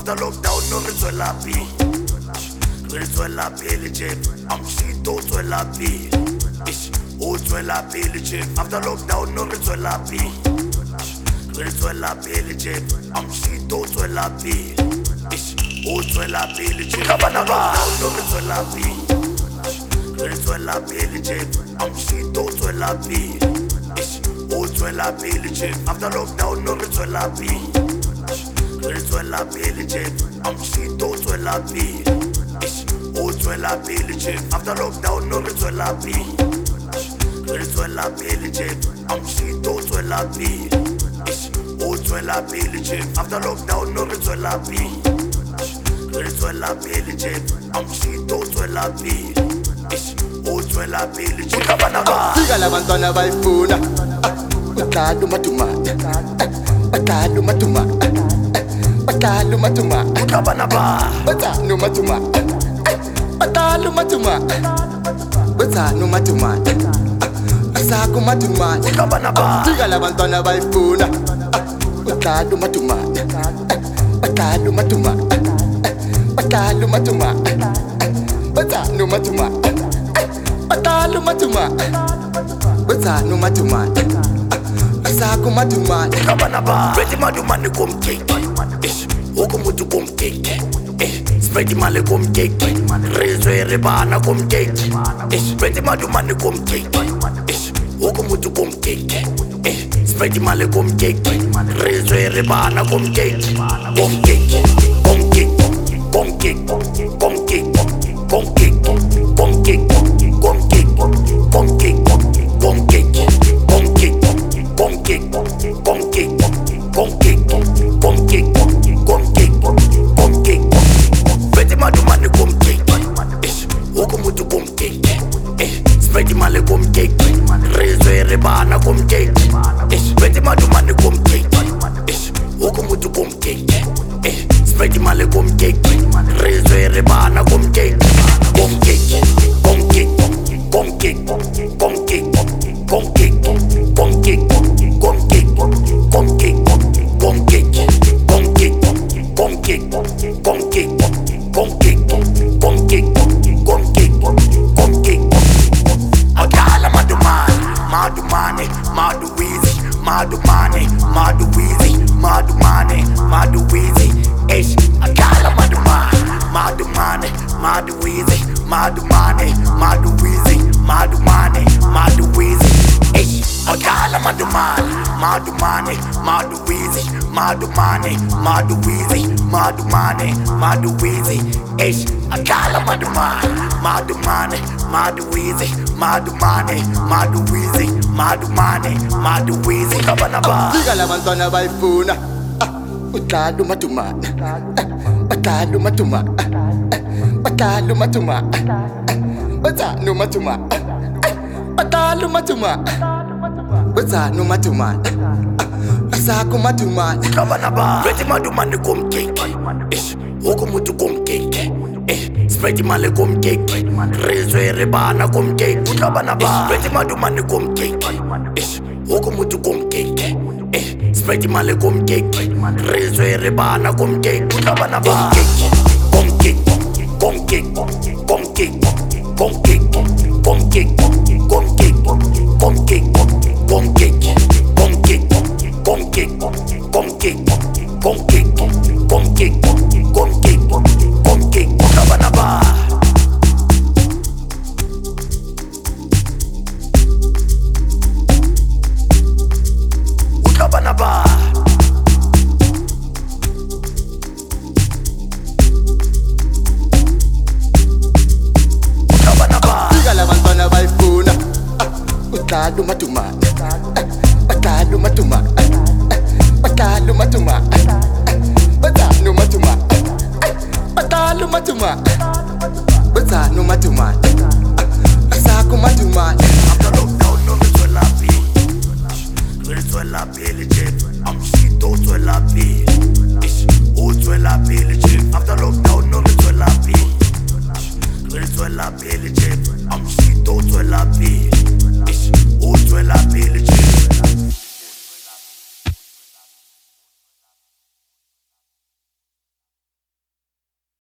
After lockdown, no re tswela pele. Re tswela pele Jeff, I'm shit o tswela pele. O tswela pele Jeff, after lockdown, no re tswela pele. Re tswela pele Jeff, I'm shit o tswela pele. O tswela pele Jeff, after lockdown, no re tswela pele. Re tswela pele Jeff, I'm shit o tswela pele. O tswela pele Jeff, after lockdown, no re tswela pele. Re tswela pele Jeff, I'm shit o tswela pele. O tswela pele Jeff, after lockdown, no re tswela pele. Re tswela pele Jeff, I'm shit o tswela pele. O tswela pele Jeff, after lockdown, no re tswela pele. Re tswela pele Jeff, I'm shit o tswela pele. O tswela pele Jeff, fika labantwana bayifuna batala umathumane batala umathumane batala umathumane ukabana ba batala umathumane batala umathumane batala umathumane asaka umathumane ukabana ba fika labantwana bayifuna batala umathumane batala umathumane batala umathumane batala umathumane batala umathumane batala umathumane asaka umathumane ukabana ba ready madumane komkeke ukumutu komkeke spread imali komkeke rezwe rebana komkeke ready madumane komkeke ukumutu komkeke spread imali komkeke rezwe rebana komkeke komkeke komkeke komkeke komkeke komkeke komkeke komkeke komkeke komkeke komkeke komkeke Ready madumane komkeke ukumutu komkeke spread imali komkeke rezwe rebana komkeke Ready madumane komkeke ukumutu komkeke spread imali komkeke rezwe rebana komkeke komkeke komkeke komkeke komkeke komkeke komkeke komkeke komkeke komkeke komkeke komkeke komkeke Agala madumane maduwizi madumane maduwizi madumane maduwizi agala madumane maduwizi madumane maduwizi madumane maduwizi agala madumane maduwizi madumane maduwizi madumane maduwizi agala madumane maduwizi madumane maduwizi madumane maduwizi kabana ba fika labantwana bayifuna batala umathumane batala umathumane batala umathumane batala umathumane batala umathumane batala umathumane asaka umathumane kabana ba ready madumane komkeke ukumutu komkeke spread imali komkeke rezwe rebana komkeke kabana ba ready madumane komkeke ukumutu komkeke spread imali komkeke rezwe rebana komkeke kabana ba komkeke komkeke komkeke komkeke komkeke komkeke komkeke komkeke komkeke komkeke komkeke komkeke komkeke komkeke komkeke kabana ba kabana ba kabana ba fika labantwana bayifuna batala umathumane batala umathumane batala umathumane batala umathumane batala umathumane batala umathumane asaka umathumane after lockdown no re tswela pele re tswela pele Jeff I'm shit o tswela pele o tswela pele Jeff after lockdown no re tswela pele